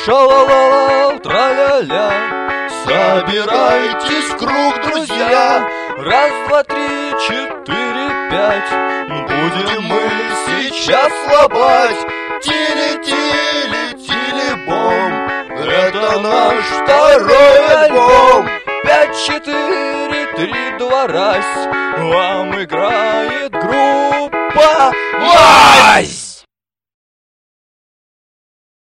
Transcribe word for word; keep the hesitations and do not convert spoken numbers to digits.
Ша-ла-ла-ла, тра-ля-ля. Собирайтесь в круг, друзья. Раз, два, три, четыре, пять. Будем мы сейчас лобать. Тили-тили-тили-бом. Это наш второй альбом. Пять, четыре, три, два, раз. Вам играет группа «Мазь».